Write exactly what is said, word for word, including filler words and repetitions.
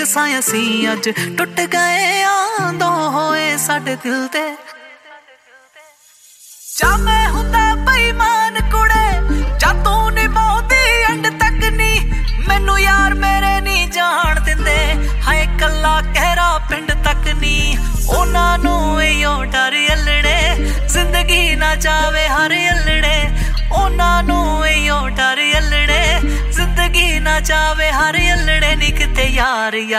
ਅਸੀਂ ਅੱਜ ਟੁੱਟ ਗਏ ਆਂ ਦੋ ਹੋਏ ਸਾਡੇ ਦਿਲ ਤੇ ਜਾ ਮੈਂ ਹੁੰਦਾ ਬੇਈਮਾਨ ਕੁੜੇ ਜਾ ਤੂੰ ਨਿਭਾਉਂਦੀ ਐਂਡ ਤੱਕ ਨੀ ਮੈਨੂੰ ਯਾਰ ਮੇਰੇ ਨਹੀਂ ਜਾਣ ਦਿੰਦੇ ਹਾਏ ਕੱਲਾ ਕਹਿਰਾ ਪਿੰਡ ਤੱਕ ਨੀ ਉਹਨਾਂ ਨੂੰ ਇਹੋ ਡਰ ਅਲੜੇ ਜ਼ਿੰਦਗੀ ਨਾ ਜਾਵੇ ਹਰ ਅਲੜੇ ਉਹਨਾਂ ਨੂੰ ਇਹੋ ਡਰ ਅਲੜੇ ਜ਼ਿੰਦਗੀ ਨਾ ਜਾਵੇ ਹਰ ਅਲੜੇ ਨੀ ਕਿਤੇ ਯਾਰ